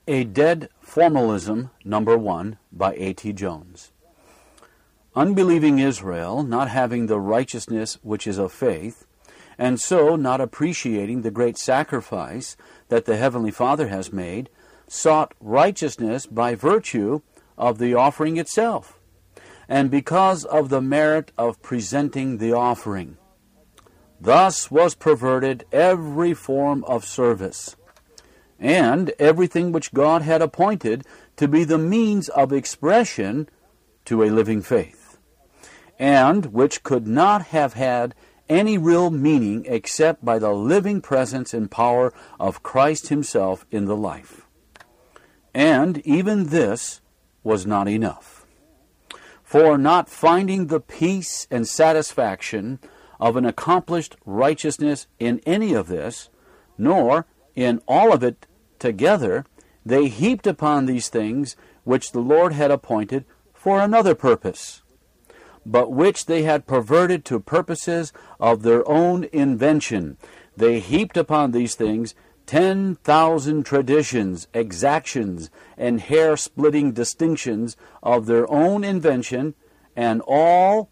A Dead Formalism, Number 1, by A.T. Jones. Unbelieving Israel, not having the righteousness which is of faith, and so not appreciating the great sacrifice that the Heavenly Father has made, sought righteousness by virtue of the offering itself, and because of the merit of presenting the offering. Thus was perverted every form of service, and everything which God had appointed to be the means of expression to a living faith, and which could not have had any real meaning except by the living presence and power of Christ Himself in the life. And even this was not enough. For not finding the peace and satisfaction of an accomplished righteousness in any of this, nor in all of it together, they heaped upon these things which the Lord had appointed for another purpose, but which they had perverted to purposes of their own invention. They heaped upon these things 10,000 traditions, exactions, and hair-splitting distinctions of their own invention, and all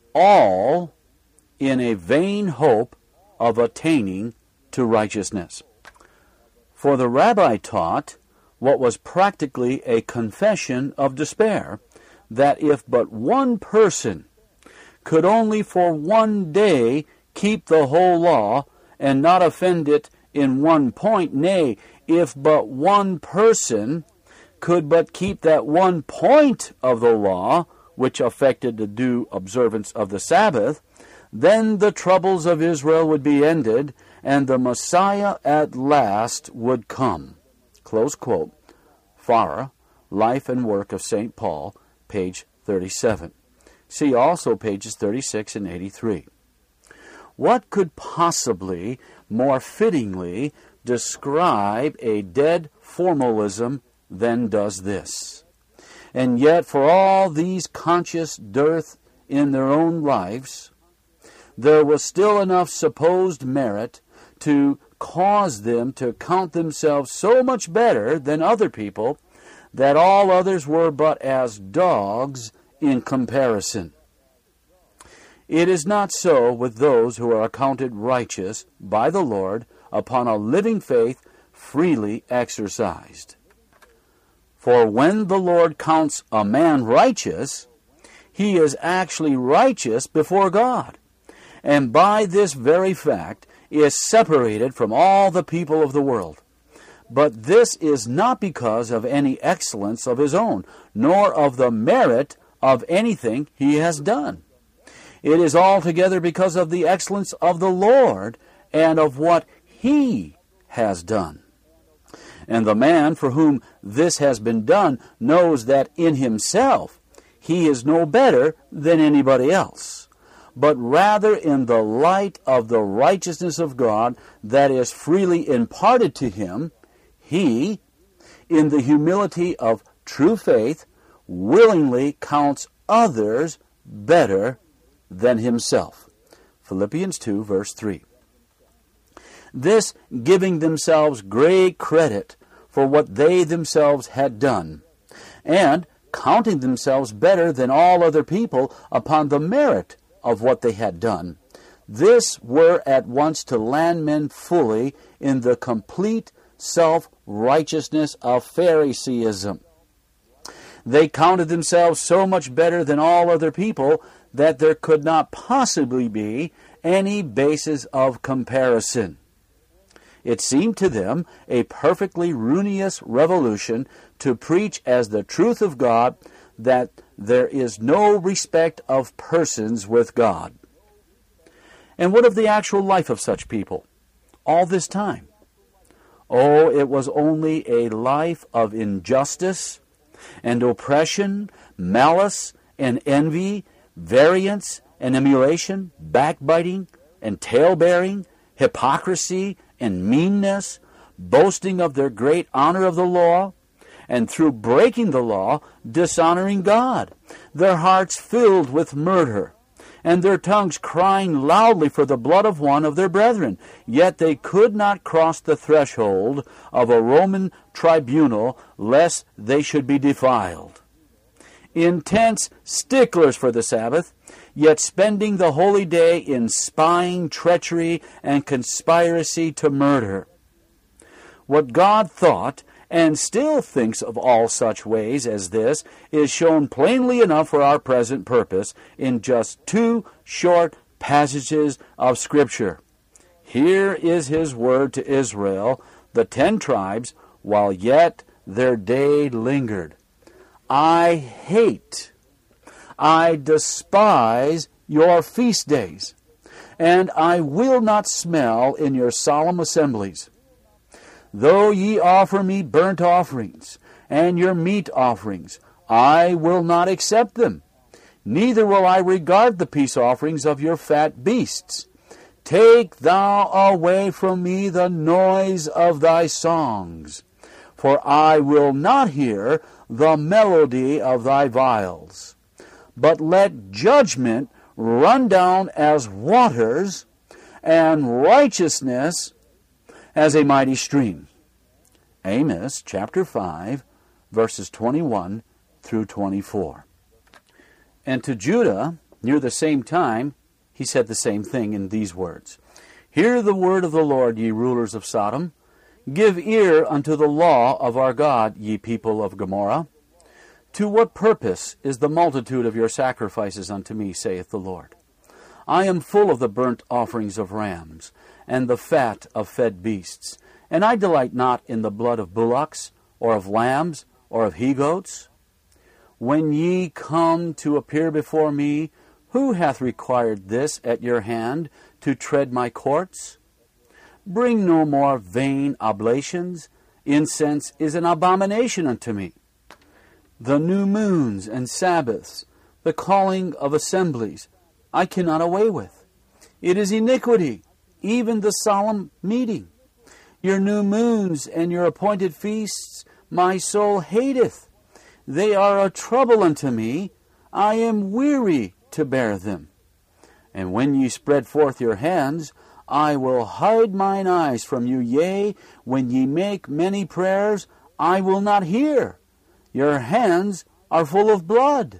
in a vain hope of attaining to righteousness. For the rabbi taught what was practically a confession of despair, that if but one person could only for one day keep the whole law and not offend it in one point, nay, if but one person could but keep that one point of the law which affected the due observance of the Sabbath, then the troubles of Israel would be ended, and the Messiah at last would come. Close quote. Farah, Life and Work of St. Paul, page 37. See also pages 36 and 83. What could possibly more fittingly describe a dead formalism than does this? And yet for all these conscious dearth in their own lives, there was still enough supposed merit to cause them to count themselves so much better than other people that all others were but as dogs in comparison. It is not so with those who are accounted righteous by the Lord upon a living faith freely exercised. For when the Lord counts a man righteous, he is actually righteous before God, and by this very fact is separated from all the people of the world. But this is not because of any excellence of his own, nor of the merit of anything he has done. It is altogether because of the excellence of the Lord and of what He has done. And the man for whom this has been done knows that in himself he is no better than anybody else, but rather in the light of the righteousness of God that is freely imparted to him, he, in the humility of true faith, willingly counts others better than himself. Philippians 2, verse 3. This giving themselves great credit for what they themselves had done, and counting themselves better than all other people upon the merit of what they had done, this were at once to land men fully in the complete self-righteousness of Phariseeism. They counted themselves so much better than all other people that there could not possibly be any basis of comparison. It seemed to them a perfectly ruinous revolution to preach as the truth of God that there is no respect of persons with God. And what of the actual life of such people all this time? Oh, it was only a life of injustice and oppression, malice and envy, variance and emulation, backbiting and tale-bearing, hypocrisy and meanness, boasting of their great honor of the law, and through breaking the law, dishonoring God, their hearts filled with murder, and their tongues crying loudly for the blood of one of their brethren. Yet they could not cross the threshold of a Roman tribunal, lest they should be defiled. Intense sticklers for the Sabbath, yet spending the holy day in spying, treachery, and conspiracy to murder. What God thought and still thinks of all such ways as this is shown plainly enough for our present purpose in just 2 short passages of Scripture. Here is his word to Israel, the 10 tribes, while yet their day lingered. I hate, I despise your feast days, and I will not smell in your solemn assemblies. Though ye offer me burnt offerings, and your meat offerings, I will not accept them. Neither will I regard the peace offerings of your fat beasts. Take thou away from me the noise of thy songs, for I will not hear the melody of thy viols. But let judgment run down as waters, and righteousness as a mighty stream. Amos chapter 5, verses 21 through 24. And to Judah, near the same time, he said the same thing in these words. Hear the word of the Lord, ye rulers of Sodom. Give ear unto the law of our God, ye people of Gomorrah. To what purpose is the multitude of your sacrifices unto me, saith the Lord? I am full of the burnt offerings of rams, and the fat of fed beasts, and I delight not in the blood of bullocks, or of lambs, or of he-goats. When ye come to appear before me, who hath required this at your hand, to tread my courts? Bring no more vain oblations. Incense is an abomination unto me. The new moons and Sabbaths, the calling of assemblies, I cannot away with. It is iniquity, even the solemn meeting. Your new moons and your appointed feasts my soul hateth. They are a trouble unto me. I am weary to bear them. And when ye spread forth your hands, I will hide mine eyes from you. Yea, when ye make many prayers, I will not hear. Your hands are full of blood.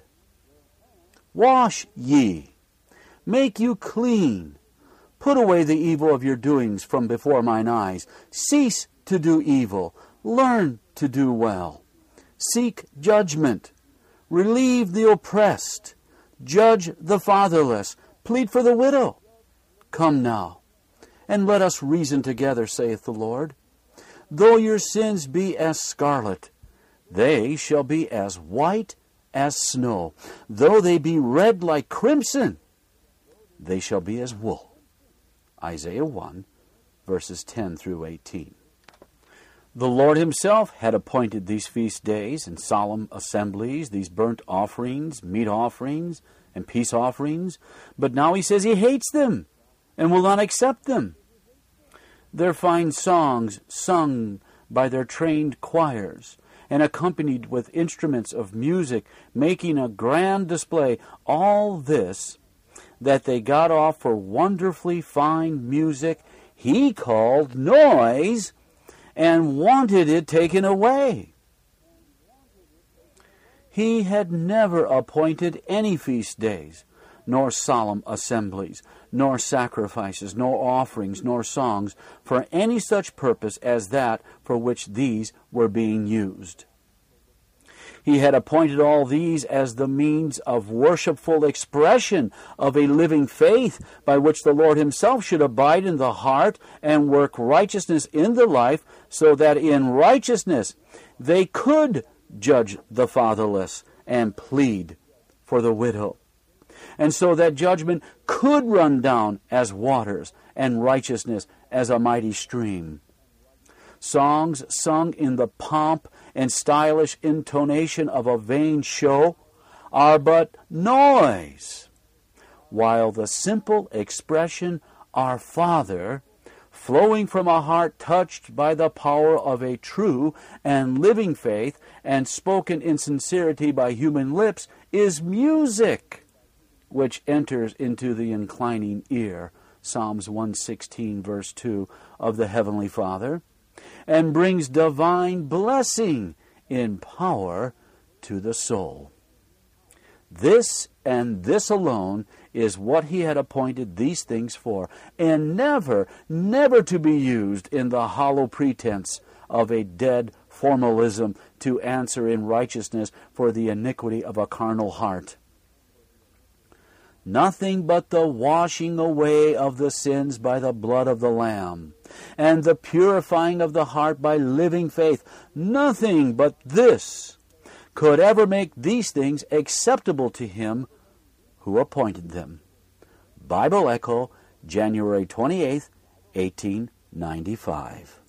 Wash ye, make you clean. Put away the evil of your doings from before mine eyes. Cease to do evil. Learn to do well. Seek judgment. Relieve the oppressed. Judge the fatherless. Plead for the widow. Come now, and let us reason together, saith the Lord. Though your sins be as scarlet, they shall be as white as snow. Though they be red like crimson, they shall be as wool. Isaiah 1, verses 10 through 18. The Lord himself had appointed these feast days and solemn assemblies, these burnt offerings, meat offerings, and peace offerings, but now he says he hates them and will not accept them. Their fine songs sung by their trained choirs and accompanied with instruments of music, making a grand display, all this that they got off for wonderfully fine music he called noise and wanted it taken away. He had never appointed any feast days, nor solemn assemblies, nor sacrifices, nor offerings, nor songs, for any such purpose as that for which these were being used. He had appointed all these as the means of worshipful expression of a living faith by which the Lord himself should abide in the heart and work righteousness in the life, so that in righteousness they could judge the fatherless and plead for the widow, and so that judgment could run down as waters and righteousness as a mighty stream. Songs sung in the pomp and stylish intonation of a vain show are but noise, while the simple expression, Our Father, flowing from a heart touched by the power of a true and living faith and spoken in sincerity by human lips, is music which enters into the inclining ear, Psalms 116, verse 2, of the Heavenly Father. and brings divine blessing in power to the soul. This and this alone is what he had appointed these things for, and never, never to be used in the hollow pretense of a dead formalism to answer in righteousness for the iniquity of a carnal heart. Nothing but the washing away of the sins by the blood of the Lamb, and the purifying of the heart by living faith, nothing but this could ever make these things acceptable to him who appointed them. Bible Echo, January 28th, 1895.